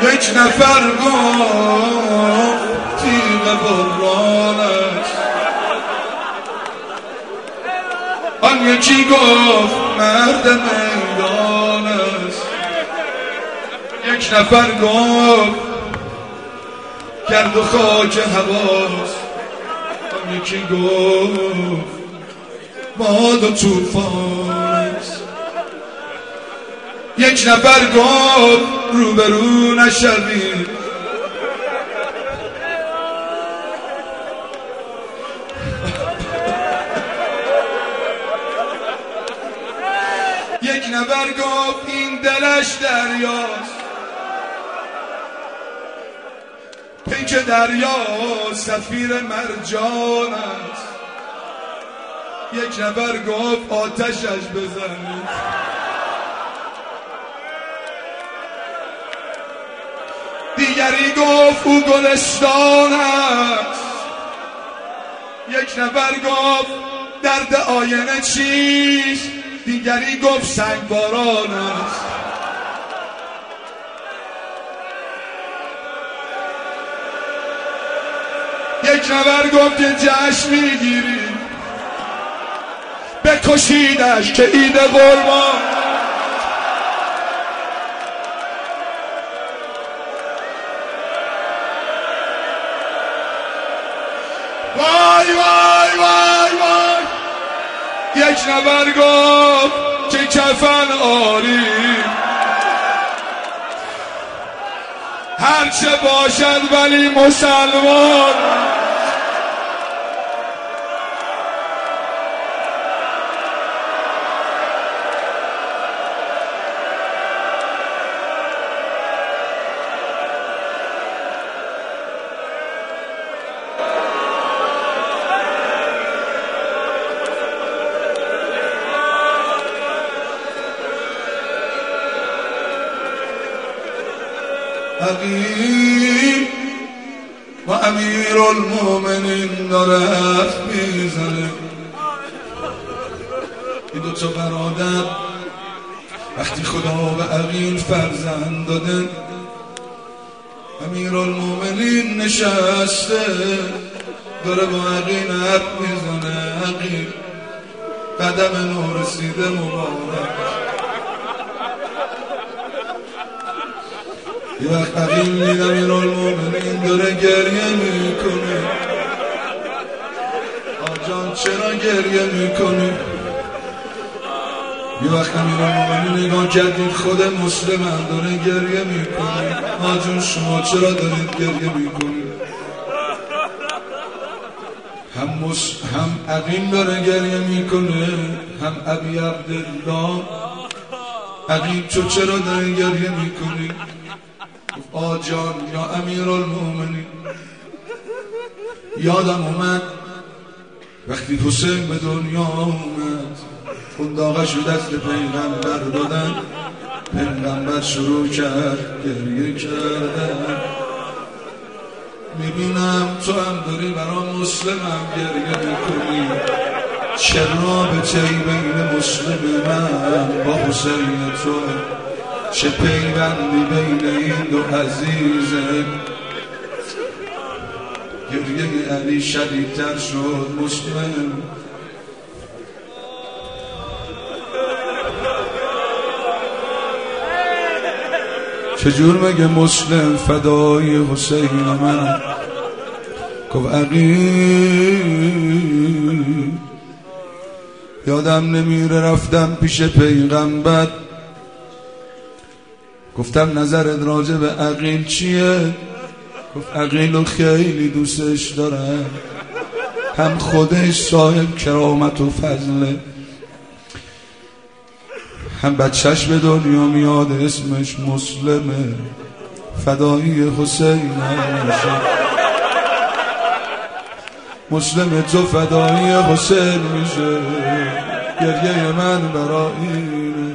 یک نفر گفت تیغ بران است، آن یکی گفت مرد میدان است. یک نفر گفت گرد و خاک هواست، آن یکی گفت باد و طوفان است. یک نفر گفت روبرو نشوید، یک نفر گفت این دلش دریاست، پیک دریا سفیر مرجان است. یک نفر گفت آتشش بزنید، دیگری گفت او گلستان است. یک نفر گفت درد آینه چیست، دیگری گفت سنگ باران است. یک نفر گفت که جشن میگیری، بکشیدش که عید قربان. وای وای وای وای. یک نفر گفت که کفن آری، هرچه باشد ولی مسلمان. عقیل و امیر المومنین داره حرف میزنه. این دوتا برادر وقتی خدا به عقیل فرزند داده، امیر المومنین نشسته داره با عقیل حرف میزنه. عقیل قدم نور رسیده مبارک. یه وقت عقیل میدم امیر المومنین داره گریه میکنه. آجان چرا گریه میکنی؟ یه وقت امیر المومنین نگاه کردید خود مسلم هم داره گریه میکنه. آجان شما چرا دارید گریه میکنی؟ هم عقیل داره گریه میکنه، هم ابی عبدالله. عقیل تو چرا داری گریه میکنی؟ آجان یا امیر المومنین، یادم اومد وقتی حسین به دنیا اومد، خنداقش رو دست پیغمبر دادن، پیغمبر شروع کرد گریه کردن. میبینم تو هم داری برای مسلم هم گریه میکنی، چه رابطه ای بین مسلم من با حسین تو؟ چه پیوندی بین این دو عزیزه؟ گریه علی شدیدتر شد. مسلم چجور مگه مسلم فدای حسین من؟ گفت عقیل یادم نمیره رفتم پیش پیغمبر، گفتم نظرت راجع به عقیل چیه؟ گفت عقیل خیلی دوستش دارم، هم خودش صاحب کرامت و فضله، هم بچهش به دنیا میاد اسمش مسلمه، فدایی حسین همیشه. مسلم تو فدایی حسین میشه، گریه من برای اینه.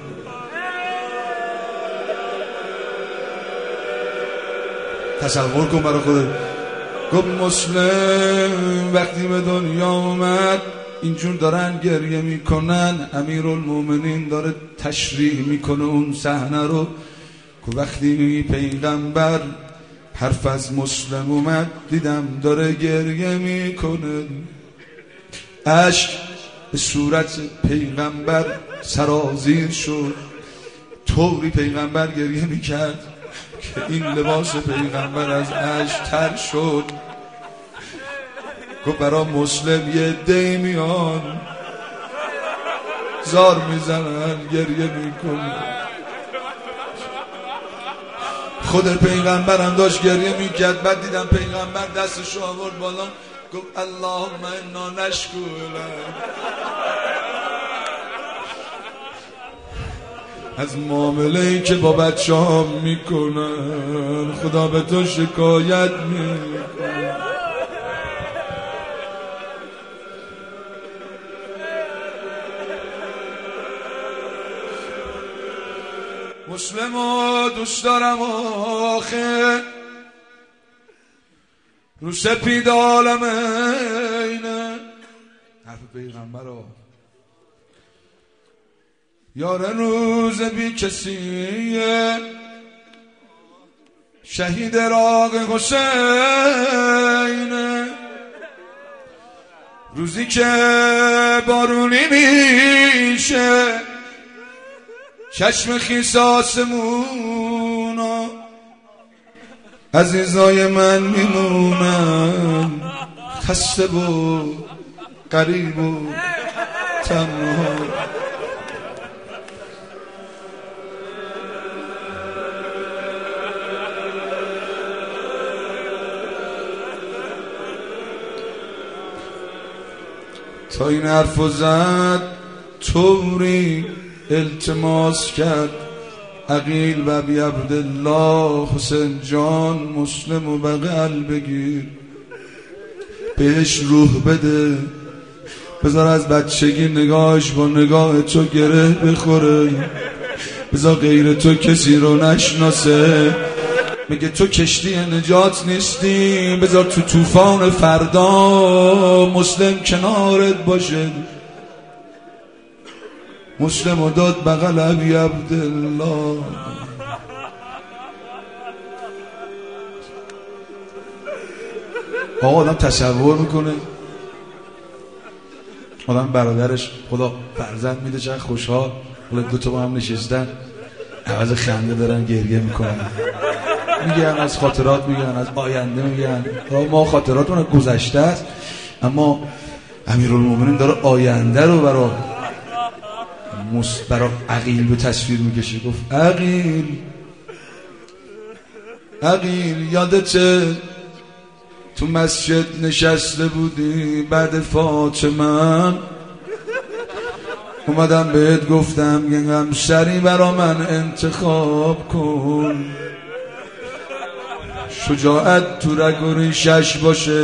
تصور کن برای خودت. گفت مسلم وقتی به دنیا اومد اینجور دارن گریه میکنن، امیرالمومنین داره تشریح میکنه اون صحنه رو. که وقتی پیغمبر حرف از مسلم اومد دیدم داره گریه میکنه، اشک به صورت پیغمبر سرازیر شد، طوری پیغمبر گریه میکرد که این لباس پیغمبر از اشک تر شد. گفت برا مسلم یه دی میان زار میزنن گریه میکنه. خود پیغمبر هم داشت گریه میکرد. بعد دیدم پیغمبر دستشو آورد بالا گفت اللهم انا نشکرک، از معامله‌ای که با بچه ها میکنن خدا به تو شکایت میکنه. مسلمو دوست دارم آخه رو سپید عالم اینه، حرف پیغمبر ها یار روز بی کسیه، شهید راق حسینه، روزی که بارونی میشه چشم خیس آسمونا، عزیزای من میمونن خسته و غریب و تنها. تا این حرفو زد طوری التماس کرد عقیل و ابی عبدالله حسین جان مسلم و بغل بگیر، بهش روح بده، بذار از بچگی نگاهش با نگاه تو گره بخوره، بذار غیر تو کسی رو نشناسه، میگه تو کشتی نجات نیستی، بذار تو طوفان فردا مسلم کنارت باشه. مسلم و داد بغل ابی عبدالله. آقا آدم تصور میکنه آدم برادرش خدا فرزند میده چند خوشحال، حالا دوتا با هم نشستن عوض خنده دارن گریه میکنن، میگن از خاطرات، میگن از آینده، میگن ما خاطراتون گذشته است اما امیرالمومنین داره آینده رو برای عقیل به تصویر میکشه. گفت عقیل یادته تو مسجد نشسته بودی بعد فاطمه، اومدم بهت گفتم گنگم سری برا من انتخاب کن، شجاعت تو رگ و ریشش باشه،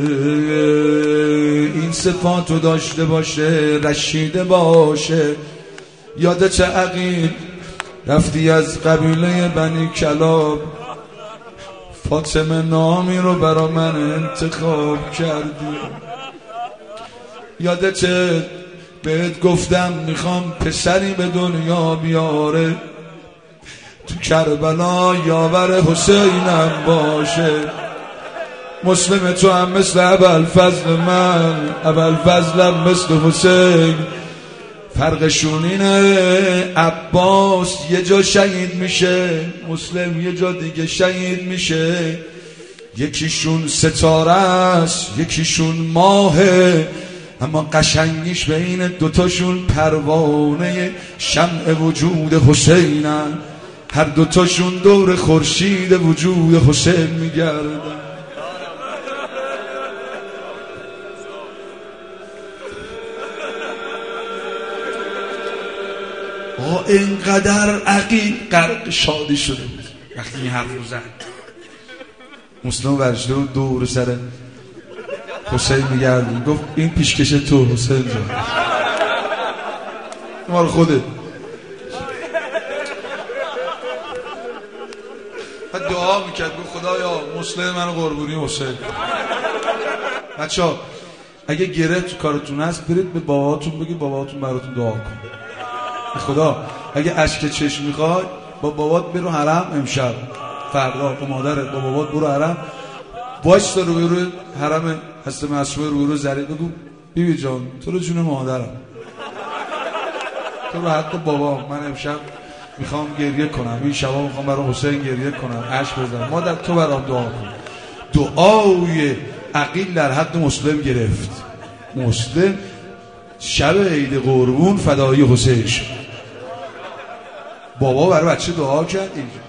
این صفاتو داشته باشه، رشیده باشه. یادت عقیل رفتی از قبیله بنی کلاب فاطمه نامی رو برا من انتخاب کردی، یادت بهت گفتم میخوام پسری به دنیا بیاره تو کربلا یاور حسینم باشه. مسلم تو هم مثل ابوالفضل من، ابوالفضلم مثل حسین، فرقشون اینه عباس یه جا شهید میشه، مسلم یه جا دیگه شهید میشه، یکیشون ستاره است یکیشون ماهه، اما قشنگیش بین دوتاشون پروانه شمع وجود حسینن، هر دوتاشون دور خورشید وجود حسین میگردن. اینقدر عقیل غرق شادی شده بود وقتی این حرف رو زد. مسلم ورشده بود دور سر حسین میگرد، گفت این پیشکش تو حسین جان، مال خودت. و دعا میکرد گفت خدایا مسلم منو قربونی حسین. بچه‌ها اگه گره تو کارتون هست برید به باباتون بگید باباتون براتون دعا کن. خدا اگه اشک چشم میخواد با بابات برو حرم امشب، فردا با مادرت با بابات برو حرم، وایستا روی حرم حضرت معصومه روی زری، بگو بیبی جان تو رو جون مادرم، تو رو حق بابا، من امشب میخوام گریه کنم، این شبا میخوام برای حسین گریه کنم، اشک بزنم، مادر تو برام دعا کن. دعای عقیل در حد مسلم گرفت. مسلم شب عید قربون فدایی حسین شد. بابا برای بچه دعا کرد اینجا.